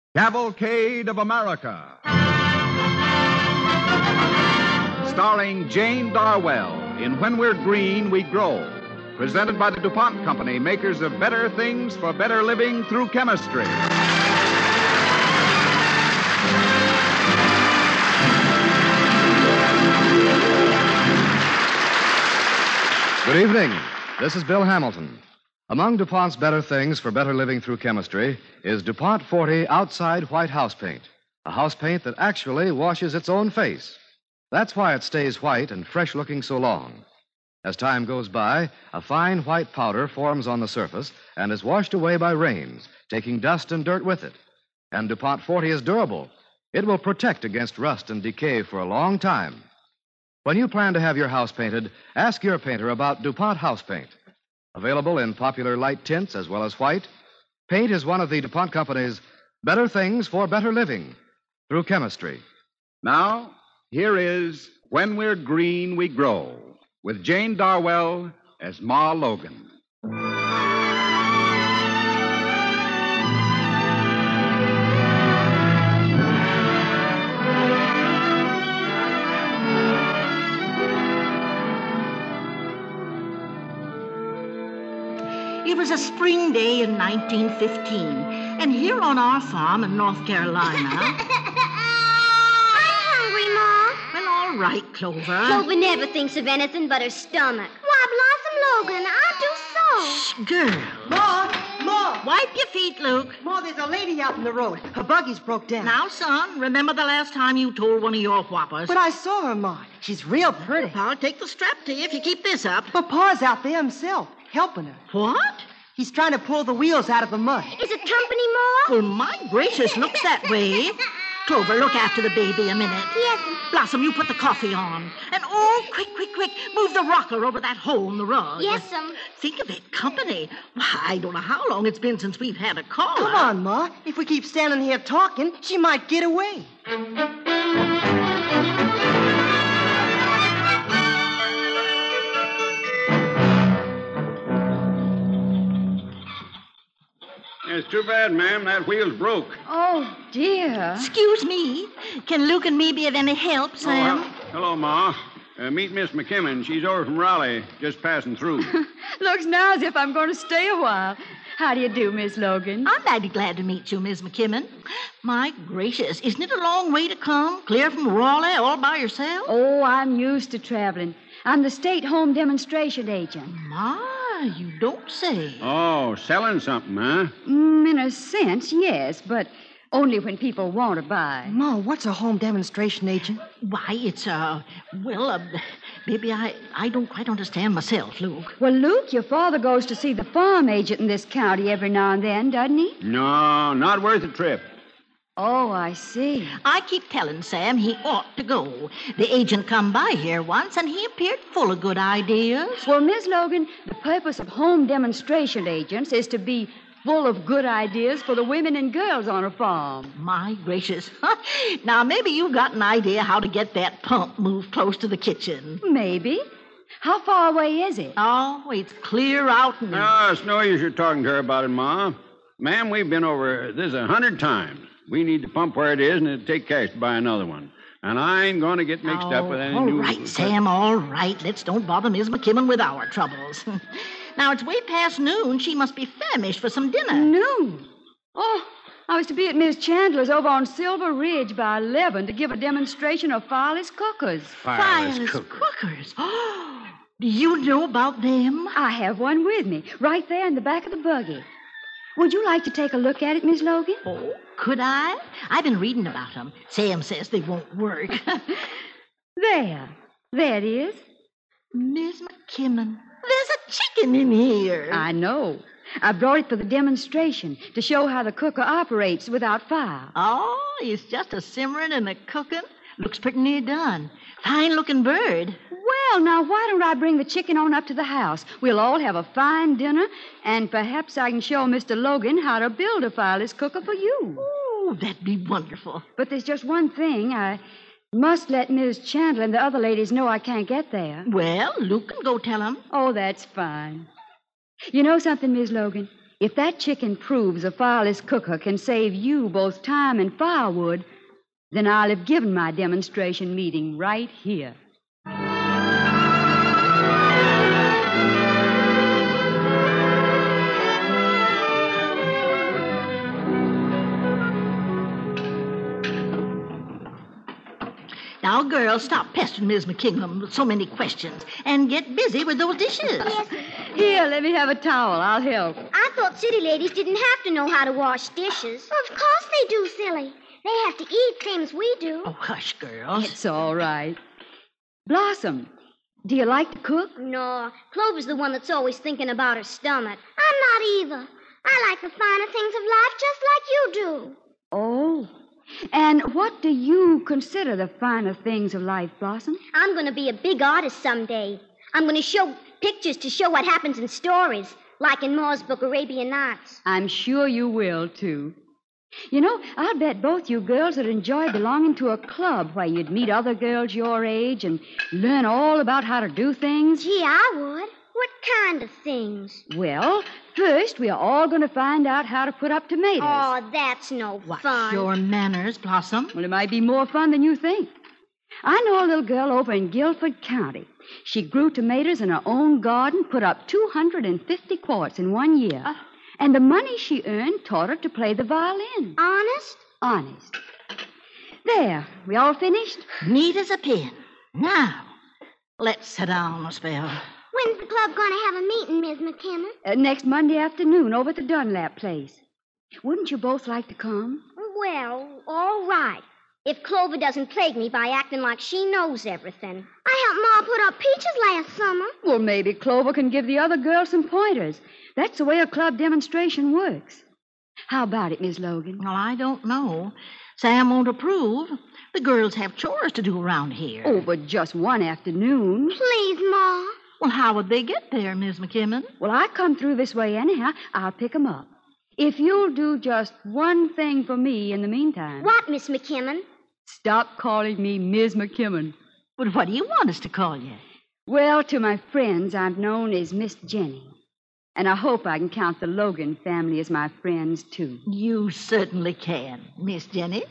Cavalcade of America. Starring Jane Darwell in When We're Green, We Grow. Presented by the DuPont Company, makers of better things for better living through chemistry. Good evening. This is Bill Hamilton. Among DuPont's better things for better living through chemistry is DuPont 40 Outside White House Paint, a house paint that actually washes its own face. That's why it stays white and fresh-looking so long. As time goes by, a fine white powder forms on the surface and is washed away by rains, taking dust and dirt with it. And DuPont 40 is durable. It will protect against rust and decay for a long time. When you plan to have your house painted, ask your painter about DuPont House Paint. Available in popular light tints as well as white, paint is one of the DuPont Company's better things for better living through chemistry. Now, here is When We're Green, We Grow, with Jane Darwell as Ma Logan. It was a spring day in 1915, and here on our farm in North Carolina... I'm hungry, Ma. Well, all right, Clover. Clover never thinks of anything but her stomach. Why, Blossom Logan, I do so. Shh, girl. Ma! Wipe your feet, Luke. Ma, there's a lady out in the road. Her buggy's broke down. Now, son, remember the last time you told one of your whoppers? But I saw her, Ma. She's real pretty. I'll take the strap to you if you keep this up. But Pa's out there himself, helping her. What? He's trying to pull the wheels out of the mud. Is it company, Ma? Well, my gracious, looks that way. Clover, look after the baby a minute. Yes. Blossom, you put the coffee on. And, quick, move the rocker over that hole in the rug. Yes'm. Think of it, company. Why, I don't know how long it's been since we've had a caller. Come on, Ma. If we keep standing here talking, she might get away. It's too bad, ma'am. That wheel's broke. Oh, dear. Excuse me. Can Luke and me be of any help, Sam? Hello, Ma. Meet Miss McKimmon. She's over from Raleigh, just passing through. Looks now as if I'm going to stay a while. How do you do, Miss Logan? I'm mighty glad to meet you, Miss McKimmon. My gracious, isn't it a long way to come? Clear from Raleigh all by yourself? Oh, I'm used to traveling. I'm the state home demonstration agent. My, you don't say. Oh, selling something, huh? In a sense, yes, but only when people want to buy. Ma, what's a home demonstration agent? Why, it's, baby, I don't quite understand myself, Luke. Well, Luke, your father goes to see the farm agent in this county every now and then, doesn't he? No, not worth the trip. Oh, I see. I keep telling Sam he ought to go. The agent come by here once, and he appeared full of good ideas. Well, Miss Logan, the purpose of home demonstration agents is to be full of good ideas for the women and girls on a farm. My gracious. Now, maybe you've got an idea how to get that pump moved close to the kitchen. Maybe. How far away is it? Oh, it's clear out now. No, it's no use you're talking to her about it, Ma. Ma'am, we've been over this 100 times. We need the pump where it is, and it'll take cash to buy another one. And I ain't going to get mixed up with any new... All right, Sam, all right. Let's don't bother Miss McKimmon with our troubles. Now, it's way past noon. She must be famished for some dinner. Noon? Oh, I was to be at Miss Chandler's over on Silver Ridge by 11 to give a demonstration of fireless cookers. Fireless cookers? Oh, do you know about them? I have one with me, right there in the back of the buggy. Would you like to take a look at it, Miss Logan? Oh, could I? I've been reading about them. Sam says they won't work. There it is. Miss McKimmon, there's a chicken in here. I know. I brought it for the demonstration to show how the cooker operates without fire. Oh, it's just a simmering and a cooking. Looks pretty near done. Fine-looking bird. Well, now, why don't I bring the chicken on up to the house? We'll all have a fine dinner, and perhaps I can show Mr. Logan how to build a fireless cooker for you. Oh, that'd be wonderful. But there's just one thing. I must let Miss Chandler and the other ladies know I can't get there. Well, Luke can go tell them. Oh, that's fine. You know something, Miss Logan? If that chicken proves a fireless cooker can save you both time and firewood, then I'll have given my demonstration meeting right here. Now, girls, stop pestering Miss McKingham with so many questions and get busy with those dishes. Yes. Here, let me have a towel. I'll help. I thought city ladies didn't have to know how to wash dishes. Of course they do, silly. They have to eat same as we do. Oh, hush, girls. It's all right. Blossom, do you like to cook? No, Clover's the one that's always thinking about her stomach. I'm not either. I like the finer things of life just like you do. Oh. And what do you consider the finer things of life, Blossom? I'm going to be a big artist someday. I'm going to show pictures to show what happens in stories, like in Moore's book, Arabian Nights. I'm sure you will, too. You know, I'll bet both you girls would enjoy belonging to a club where you'd meet other girls your age and learn all about how to do things. Gee, I would. What kind of things? Well, first, we are all going to find out how to put up tomatoes. Oh, that's no Watch fun. your manners, Blossom. Well, it might be more fun than you think. I know a little girl over in Guilford County. She grew tomatoes in her own garden, put up 250 quarts in 1 year. And the money she earned taught her to play the violin. Honest? Honest. There, we all finished? Neat as a pin. Now, let's sit down a spell. When's the club going to have a meeting, Miss McKinnon? Next Monday afternoon over at the Dunlap place. Wouldn't you both like to come? Well, all right. If Clover doesn't plague me by acting like she knows everything. I helped Ma put up peaches last summer. Well, maybe Clover can give the other girls some pointers. That's the way a club demonstration works. How about it, Miss Logan? Well, I don't know. Sam won't approve. The girls have chores to do around here. Oh, but just one afternoon. Please, Ma. Well, how would they get there, Miss McKimmon? Well, I come through this way anyhow. I'll pick 'em up. If you'll do just one thing for me in the meantime. What, Miss McKimmon? Stop calling me Ms. McKimmon. But what do you want us to call you? Well, to my friends, I'm known as Miss Jenny. And I hope I can count the Logan family as my friends, too. You certainly can, Miss Jenny.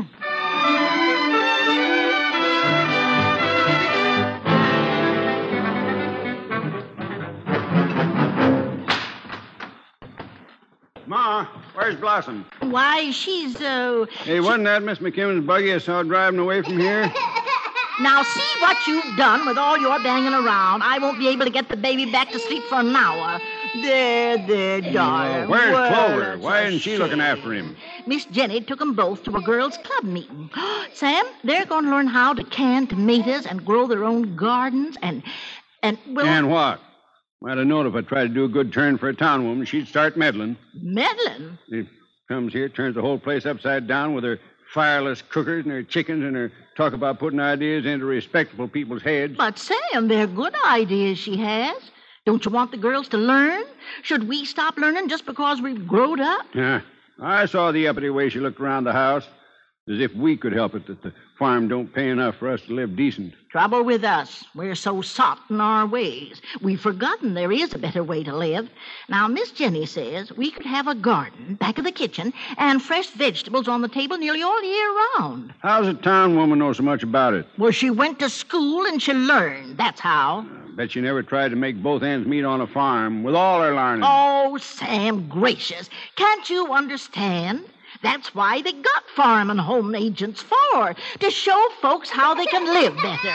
Ma, where's Blossom? Why, she's, Hey, wasn't that Miss McKimmon's buggy I saw driving away from here? Now, see what you've done with all your banging around. I won't be able to get the baby back to sleep for an hour. There, darling. Where's Well, Clover? that's Why a isn't she shame. looking after him? Miss Jenny took them both to a girls' club meeting. Sam, they're going to learn how to can tomatoes and grow their own gardens and well... And what? Might have known if I tried to do a good turn for a town woman, she'd start meddling. Meddling? She comes here, turns the whole place upside down with her fireless cookers and her chickens and her talk about putting ideas into respectable people's heads. But, Sam, they're good ideas she has. Don't you want the girls to learn? Should we stop learning just because we've growed up? Yeah, I saw the uppity way she looked around the house, as if we could help it that the farm don't pay enough for us to live decent. Trouble with us. We're so soft in our ways. We've forgotten there is a better way to live. Now, Miss Jenny says we could have a garden back of the kitchen and fresh vegetables on the table nearly all year round. How's a town woman know so much about it? Well, she went to school and she learned. That's how. Bet she never tried to make both ends meet on a farm with all her learning. Oh, Sam, gracious. Can't you understand? That's why they got farm and home agents for, to show folks how they can live better.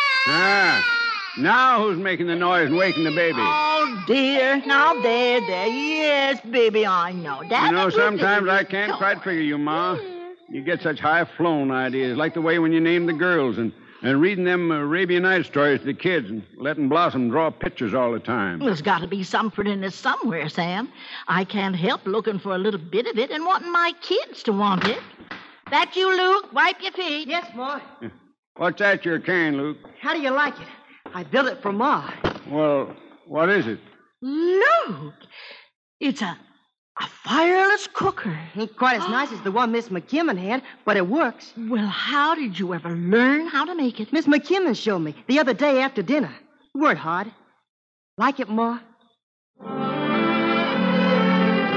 Ah, now who's making the noise and waking the baby? Oh, dear. Now, there. Yes, baby, I know. You know, sometimes I can't quite figure you, Ma. You get such high-flown ideas, like the way when you name the girls and reading them Arabian Night stories to the kids and letting Blossom draw pictures all the time. There's got to be some prettiness somewhere, Sam. I can't help looking for a little bit of it and wanting my kids to want it. That you, Luke? Wipe your feet. Yes, Ma. What's that you're carrying, Luke? How do you like it? I built it for Ma. Well, what is it? Luke, it's a fireless cooker. Ain't quite as nice as the one Miss McKimmon had, but it works. Well, how did you ever learn how to make it? Miss McKimmon showed me the other day after dinner. It weren't hard. Like it, Ma?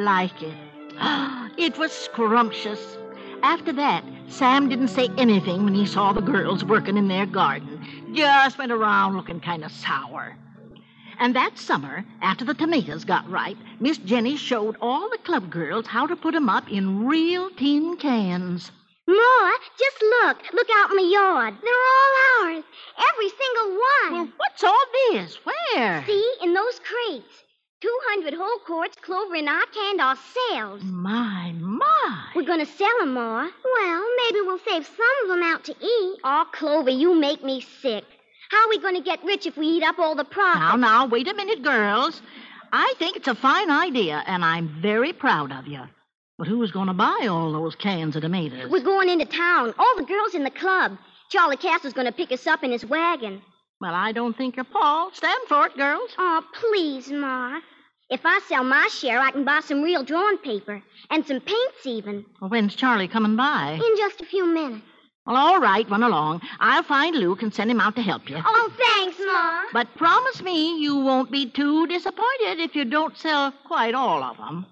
like it. It was scrumptious. After that, Sam didn't say anything when he saw the girls working in their garden. Just went around looking kind of sour. And that summer, after the tomatoes got ripe, Miss Jenny showed all the club girls how to put 'em up in real tin cans. Ma, just look. Look out in the yard. They're all ours. Every single one. Well, what's all this? Where? See, in those crates. 200 whole quarts, Clover and I canned ourselves. My. We're going to sell 'em, Ma. Well, maybe we'll save some of 'em out to eat. Oh, Clover, you make me sick. How are we going to get rich if we eat up all the profit? Now, wait a minute, girls. I think it's a fine idea, and I'm very proud of you. But who's going to buy all those cans of tomatoes? We're going into town. All the girls in the club. Charlie Castle's going to pick us up in his wagon. Well, I don't think you're Paul. Stand for it, girls. Oh, please, Ma. If I sell my share, I can buy some real drawing paper and some paints even. Well, when's Charlie coming by? In just a few minutes. Well, all right, run along. I'll find Luke and send him out to help you. Oh, thanks, Ma. But promise me you won't be too disappointed if you don't sell quite all of them.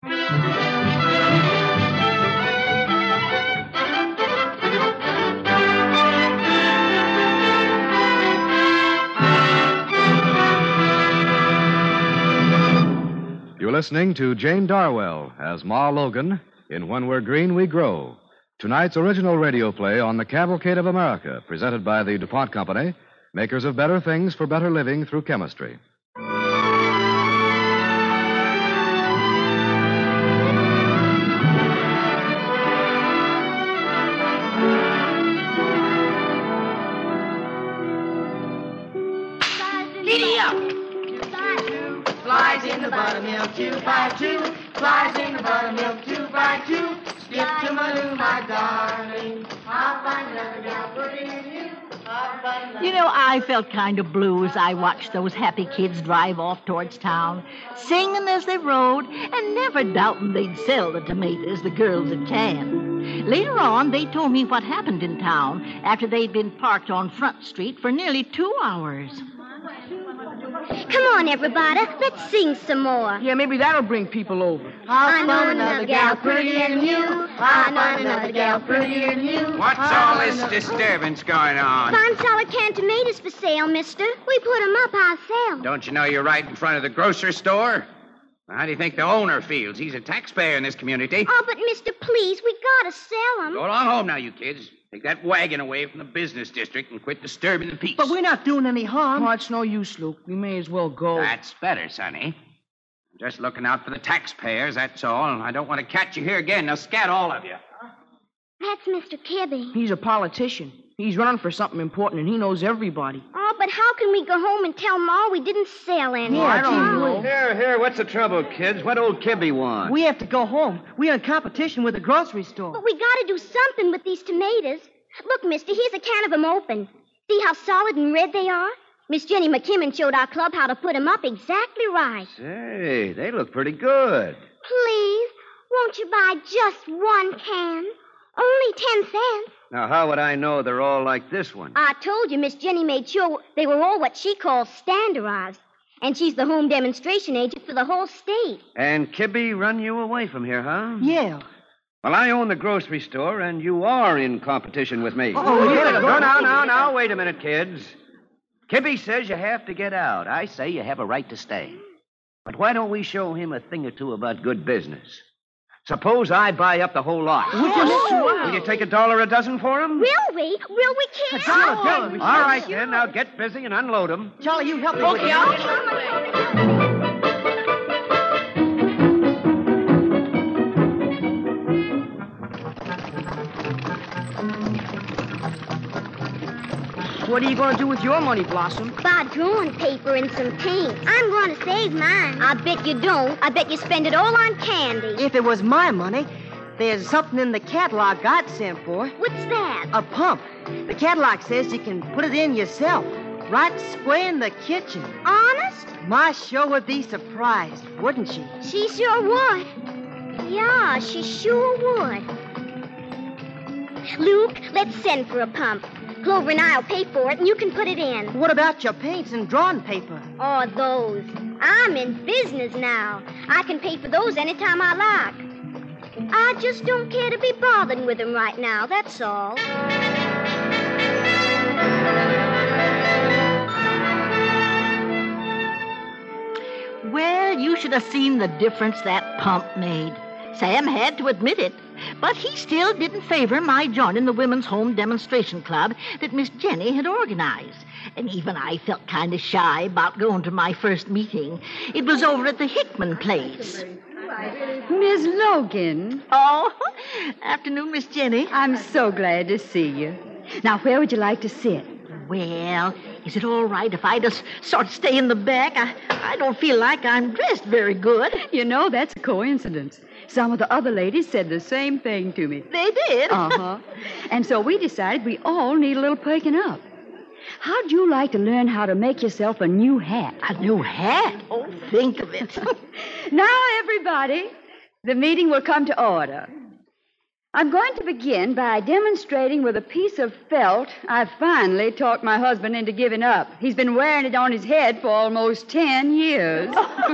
You're listening to Jane Darwell as Ma Logan in When We're Green, We Grow. Tonight's original radio play on the Cavalcade of America, presented by the DuPont Company, makers of better things for better living through chemistry. Giddy up! Flies in the buttermilk, 2 by 2. Flies in the buttermilk, 2 by 2. Skip to my loo, my darling. I'll find another gal pretty in you. You know, I felt kind of blue as I watched those happy kids drive off towards town, singing as they rode, and never doubting they'd sell the tomatoes the girls had canned. Later on, they told me what happened in town after they'd been parked on Front Street for nearly 2 hours. Come on, everybody. Let's sing some more. Yeah, maybe that'll bring people over. I know another gal prettier than you. I know another gal prettier than you. What's all this disturbance going on? $5 canned tomatoes for sale, mister. We put 'em up ourselves. Don't you know you're right in front of the grocery store? How do you think the owner feels? He's a taxpayer in this community. Oh, but mister, please, we gotta sell 'em. Go along home now, you kids. Take that wagon away from the business district and quit disturbing the peace. But we're not doing any harm. Oh, it's no use, Luke. We may as well go. That's better, Sonny. I'm just looking out for the taxpayers, that's all. I don't want to catch you here again. Now, scat all of you. That's Mr. Kibby. He's a politician. He's running for something important, and he knows everybody. Oh, but how can we go home and tell Ma we didn't sell any? Yeah, I don't know. Here, what's the trouble, kids? What old Kibby want? We have to go home. We're in competition with the grocery store. But we gotta do something with these tomatoes. Look, mister, here's a can of 'em open. See how solid and red they are? Miss Jenny McKimmon showed our club how to put 'em up exactly right. Say, they look pretty good. Please, won't you buy just 1 can? Only 10 cents. Now, how would I know they're all like this one? I told you Miss Jenny made sure they were all what she calls standardized. And she's the home demonstration agent for the whole state. And Kibby run you away from here, huh? Yeah. Well, I own the grocery store, and you are in competition with me. Oh, yeah. Now, wait a minute, kids. Kibby says you have to get out. I say you have a right to stay. But why don't we show him a thing or two about good business? Suppose I buy up the whole lot. Will you take $1 a dozen for them? Will we? Will we, kids? All right, then. Now get busy and unload them. Charlie, you help me with that. What are you going to do with your money, Blossom? Buy drawing paper and some paint. I'm going to save mine. I bet you don't. I bet you spend it all on candy. If it was my money, there's something in the catalog I'd sent for. What's that? A pump. The catalog says you can put it in yourself, right square in the kitchen. Honest? Ma sure would be surprised, wouldn't she? She sure would. Yeah, she sure would. Luke, let's send for a pump. Clover and I'll pay for it, and you can put it in. What about your paints and drawing paper? Oh, those. I'm in business now. I can pay for those anytime I like. I just don't care to be bothered with them right now, that's all. Well, you should have seen the difference that pump made. Sam had to admit it, but he still didn't favor my joining the Women's Home Demonstration Club that Miss Jenny had organized. And even I felt kind of shy about going to my first meeting. It was over at the Hickman place. Miss Logan. Oh, afternoon, Miss Jenny. I'm so glad to see you. Now, where would you like to sit? Well, is it all right if I just sort of stay in the back? I don't feel like I'm dressed very good. You know, that's a coincidence. Some of the other ladies said the same thing to me. They did? Uh-huh. And so we decided we all need a little perking up. How'd you like to learn how to make yourself a new hat? A new hat? Oh, think of it. Now, everybody, the meeting will come to order. I'm going to begin by demonstrating with a piece of felt I finally talked my husband into giving up. He's been wearing it on his head for almost 10 years.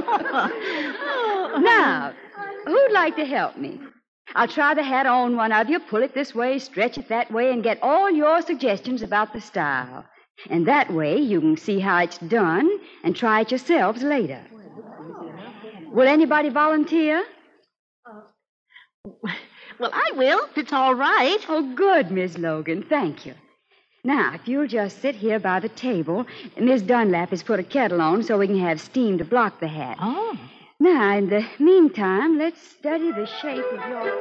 Now, who'd like to help me? I'll try the hat on one of you, pull it this way, stretch it that way, and get all your suggestions about the style. And that way you can see how it's done and try it yourselves later. Will anybody volunteer? Well, I will, if it's all right. Oh, good, Miss Logan. Thank you. Now, if you'll just sit here by the table, Miss Dunlap has put a kettle on so we can have steam to block the hat. Oh. Now, in the meantime, let's study the shape of your...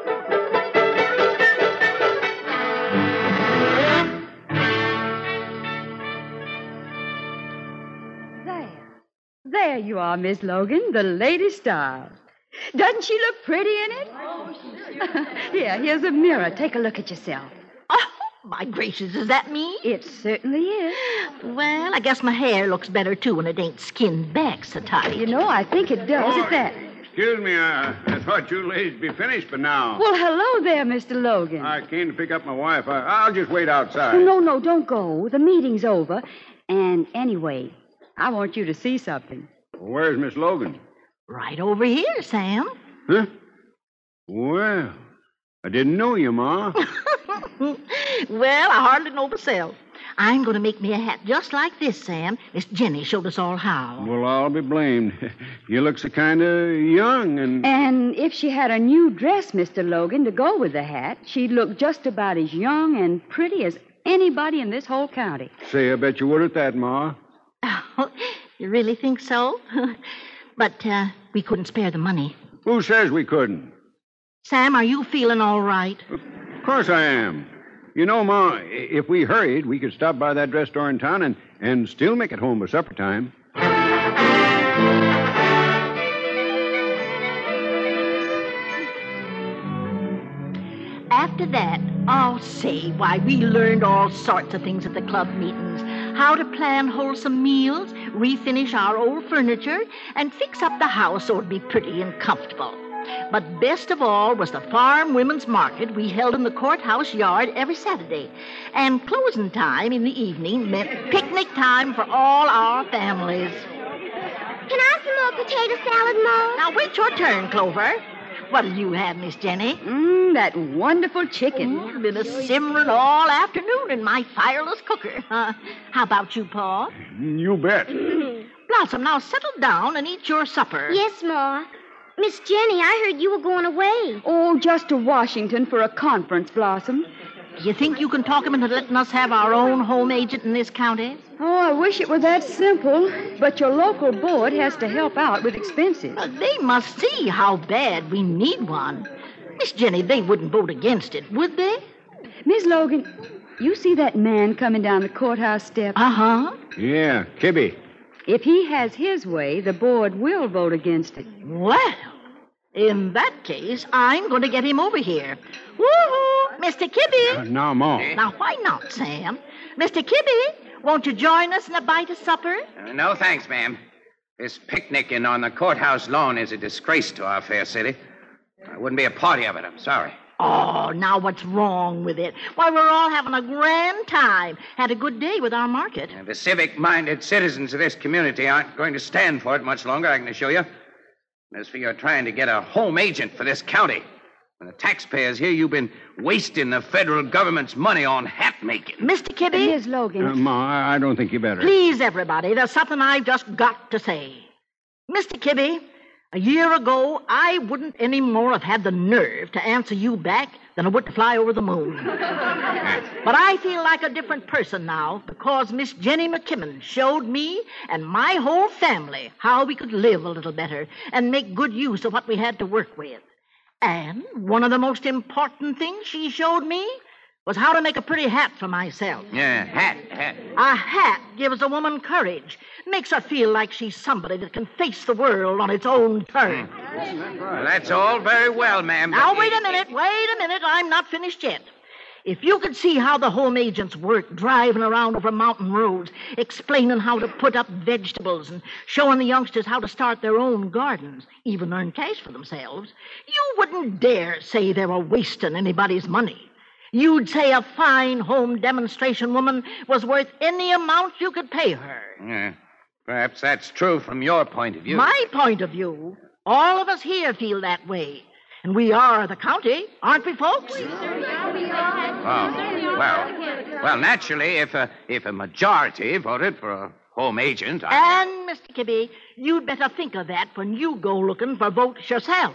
There you are, Miss Logan, the latest style. Doesn't she look pretty in it? Here's a mirror. Take a look at yourself. Oh, my gracious, is that me? It certainly is. Well, I guess my hair looks better, too, when it ain't skinned back so tight. You know, I think it does at that. Excuse me, I thought you ladies would be finished by now. Well, hello there, Mr. Logan. I came to pick up my wife. I'll just wait outside. Oh, no, don't go. The meeting's over. And anyway, I want you to see something. Where's Miss Logan? Right over here, Sam. Huh? Well, I didn't know you, Ma. Well, I hardly know myself. I'm going to make me a hat just like this, Sam. Miss Jenny showed us all how. Well, I'll be blamed. You look so kind of young and... And if she had a new dress, Mr. Logan, to go with the hat, she'd look just about as young and pretty as anybody in this whole county. Say, I bet you would at that, Ma. Oh, you really think so? But we couldn't spare the money. Who says we couldn't? Sam, are you feeling all right? Of course I am. You know, Ma, if we hurried, we could stop by that dress store in town and still make it home by supper time. After that, I'll say why we learned all sorts of things at the club meetings. How to plan wholesome meals, refinish our old furniture, and fix up the house so it'd be pretty and comfortable. But best of all was the farm women's market we held in the courthouse yard every Saturday. And closing time in the evening meant picnic time for all our families. Can I have some more potato salad, Ma? Now, wait your turn, Clover. What'll you have, Miss Jenny? That wonderful chicken. It's been a simmering all afternoon in my fireless cooker. How about you, Pa? You bet. Blossom, now settle down and eat your supper. Yes, Ma. Miss Jenny, I heard you were going away. Oh, just to Washington for a conference, Blossom. Do you think you can talk him into letting us have our own home agent in this county? Oh, I wish it were that simple. But your local board has to help out with expenses. They must see how bad we need one. Miss Jenny, they wouldn't vote against it, would they? Miss Logan, you see that man coming down the courthouse steps? Uh-huh. Yeah, Kibby. If he has his way, the board will vote against it. Well, in that case, I'm going to get him over here. Woo-hoo! Mr. Kibby! Now, Ma. Now, why not, Sam? Mr. Kibby, won't you join us in a bite of supper? No, thanks, ma'am. This picnicking on the courthouse lawn is a disgrace to our fair city. I wouldn't be a party of it, I'm sorry. Oh, now what's wrong with it? Why, we're all having a grand time. Had a good day with our market. The civic-minded citizens of this community aren't going to stand for it much longer, I can assure you. As for your trying to get a home agent for this county, when the taxpayers here, you've been wasting the federal government's money on hat making. Mr. Kibbe? Miss Logan. Ma, I don't think you better. Please, everybody, there's something I've just got to say. Mr. Kibbe, a year ago, I wouldn't any more have had the nerve to answer you back than I would to fly over the moon. But I feel like a different person now because Miss Jenny McKimmon showed me and my whole family how we could live a little better and make good use of what we had to work with. And one of the most important things she showed me was how to make a pretty hat for myself. Yeah, hat. A hat gives a woman courage, makes her feel like she's somebody that can face the world on its own terms. Well, that's all very well, ma'am. Now, wait a minute. I'm not finished yet. If you could see how the home agents work driving around over mountain roads, explaining how to put up vegetables and showing the youngsters how to start their own gardens, even earn cash for themselves, you wouldn't dare say they were wasting anybody's money. You'd say a fine home demonstration woman was worth any amount you could pay her. Yeah, perhaps that's true from your point of view. My point of view, all of us here feel that way. And we are the county, aren't we, folks? Well, naturally, if a majority voted for a home agent... And, Mr. Kibbe, you'd better think of that when you go looking for votes yourself.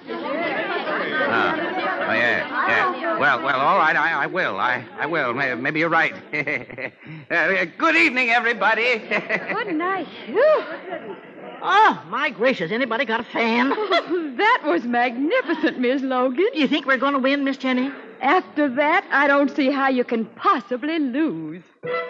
Yeah. Well, all right, I will. I will. Maybe you're right. Good evening, everybody. Good night. Oh, my gracious, anybody got a fan? That was magnificent, Miss Logan. Do you think we're going to win, Miss Jenny? After that, I don't see how you can possibly lose.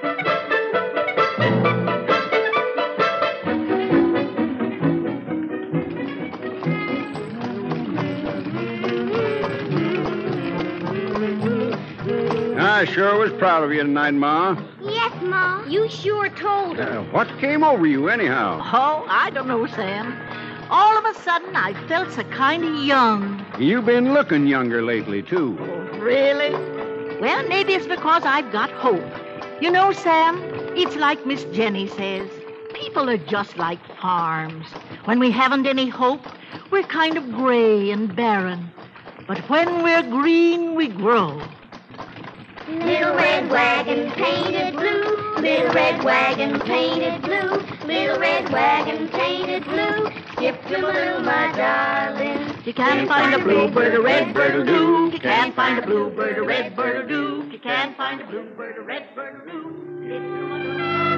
I sure was proud of you tonight, Ma. Yes, Ma. You sure told her. What came over you, anyhow? Oh, I don't know, Sam. All of a sudden, I felt so kind of young. You've been looking younger lately, too. Oh, really? Well, maybe it's because I've got hope. You know, Sam, it's like Miss Jenny says. People are just like farms. When we haven't any hope, we're kind of gray and barren. But when we're green, we grow. Little red wagon painted blue, little red wagon painted blue, little red wagon painted blue, skip to Maloo, my darling. You can't find a bluebird, a redbird, do. You can't find a bluebird, a redbird, do. You can't find a bluebird, a redbird, do.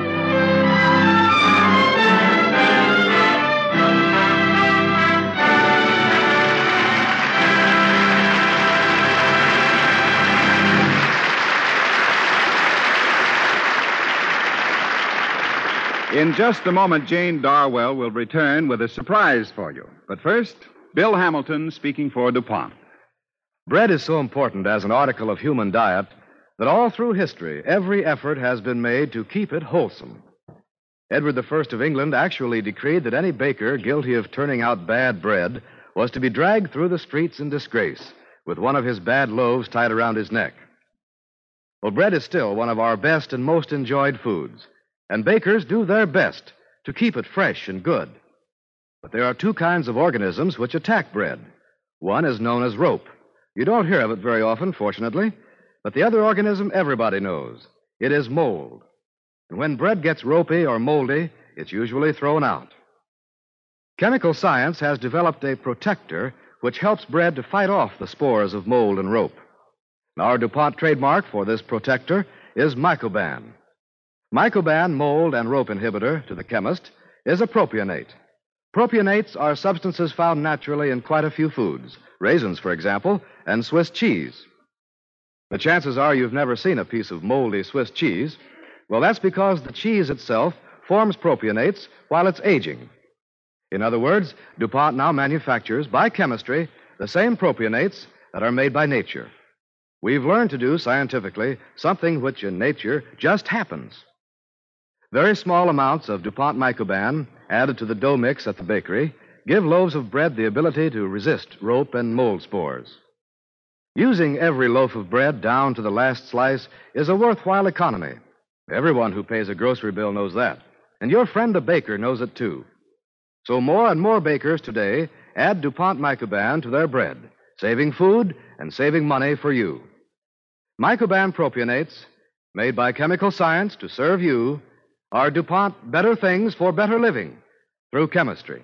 In just a moment, Jane Darwell will return with a surprise for you. But first, Bill Hamilton speaking for DuPont. Bread is so important as an article of human diet that all through history, every effort has been made to keep it wholesome. Edward I of England actually decreed that any baker guilty of turning out bad bread was to be dragged through the streets in disgrace with one of his bad loaves tied around his neck. Well, bread is still one of our best and most enjoyed foods, and bakers do their best to keep it fresh and good. But there are two kinds of organisms which attack bread. One is known as rope. You don't hear of it very often, fortunately, but the other organism everybody knows. It is mold. And when bread gets ropey or moldy, it's usually thrown out. Chemical science has developed a protector which helps bread to fight off the spores of mold and rope. Our DuPont trademark for this protector is Mycoban. Mycoban mold and rope inhibitor, to the chemist, is a propionate. Propionates are substances found naturally in quite a few foods, raisins, for example, and Swiss cheese. The chances are you've never seen a piece of moldy Swiss cheese. Well, that's because the cheese itself forms propionates while it's aging. In other words, DuPont now manufactures, by chemistry, the same propionates that are made by nature. We've learned to do scientifically something which in nature just happens. Very small amounts of DuPont Mycoban added to the dough mix at the bakery give loaves of bread the ability to resist rope and mold spores. Using every loaf of bread down to the last slice is a worthwhile economy. Everyone who pays a grocery bill knows that. And your friend the baker knows it, too. So more and more bakers today add DuPont Mycoban to their bread, saving food and saving money for you. Mycoban propionates, made by chemical science to serve you, are DuPont better things for better living through chemistry.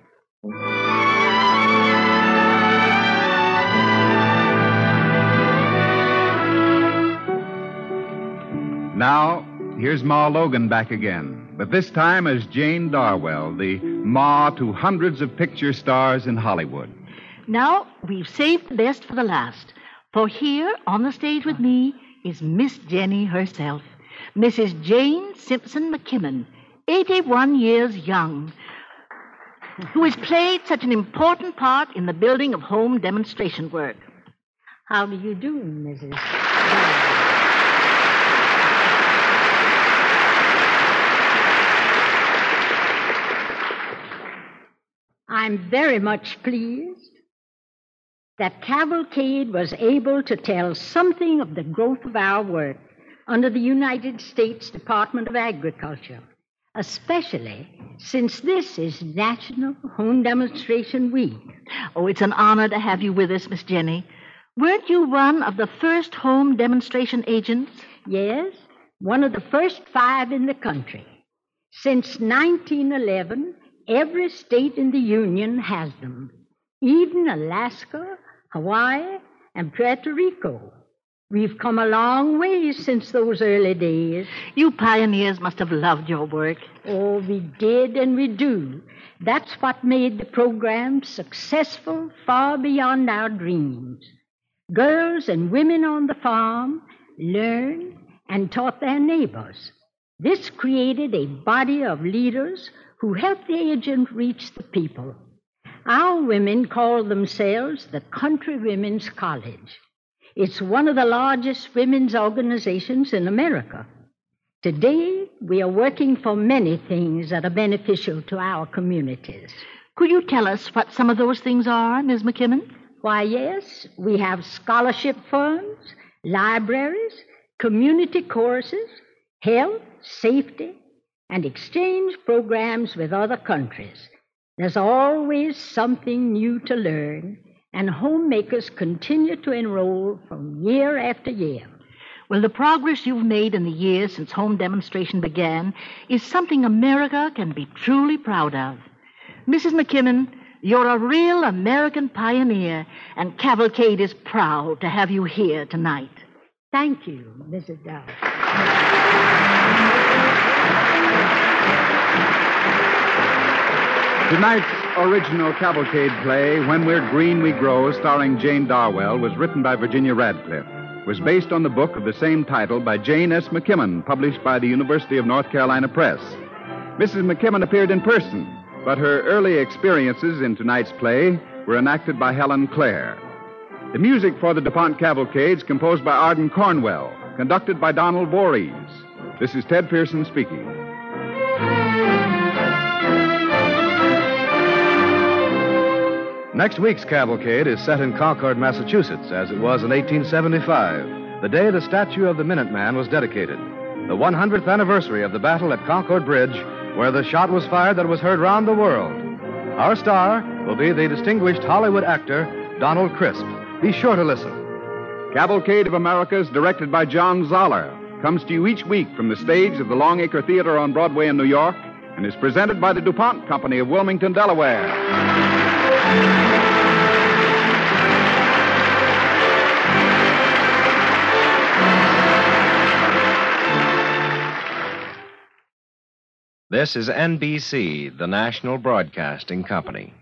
Now, here's Ma Logan back again, but this time as Jane Darwell, the Ma to hundreds of picture stars in Hollywood. Now, we've saved the best for the last. For here, on the stage with me, is Miss Jenny herself, Mrs. Jane Simpson McKimmon, 81 years young, who has played such an important part in the building of home demonstration work. How do you do, Mrs. I'm very much pleased that Cavalcade was able to tell something of the growth of our work under the United States Department of Agriculture, especially since this is National Home Demonstration Week. Oh, it's an honor to have you with us, Miss Jenny. Weren't you one of the first home demonstration agents? Yes, one of the first 5 in the country. Since 1911, every state in the Union has them, even Alaska, Hawaii, and Puerto Rico. We've come a long way since those early days. You pioneers must have loved your work. Oh, we did and we do. That's what made the program successful far beyond our dreams. Girls and women on the farm learned and taught their neighbors. This created a body of leaders who helped the agent reach the people. Our women call themselves the Country Women's College. It's one of the largest women's organizations in America. Today, we are working for many things that are beneficial to our communities. Could you tell us what some of those things are, Ms. McKimmon? Why, yes, we have scholarship funds, libraries, community courses, health, safety, and exchange programs with other countries. There's always something new to learn, and homemakers continue to enroll from year after year. Well, the progress you've made in the years since home demonstration began is something America can be truly proud of. Mrs. McKimmon, you're a real American pioneer, and Cavalcade is proud to have you here tonight. Thank you, Mrs. Dow. Tonight's original Cavalcade play, When We're Green We Grow, starring Jane Darwell, was written by Virginia Radcliffe. It was based on the book of the same title by Jane S. McKimmon, published by the University of North Carolina Press. Mrs. McKimmon appeared in person, but her early experiences in tonight's play were enacted by Helen Clare. The music for the DuPont Cavalcades composed by Arden Cornwell, conducted by Donald Voorhees. This is Ted Pearson speaking. Next week's cavalcade is set in Concord, Massachusetts, as it was in 1875, the day the statue of the Minuteman was dedicated, the 100th anniversary of the battle at Concord Bridge, where the shot was fired that was heard round the world. Our star will be the distinguished Hollywood actor, Donald Crisp. Be sure to listen. Cavalcade of Americas, directed by John Zoller, comes to you each week from the stage of the Longacre Theater on Broadway in New York and is presented by the DuPont Company of Wilmington, Delaware. This is NBC, the National Broadcasting Company.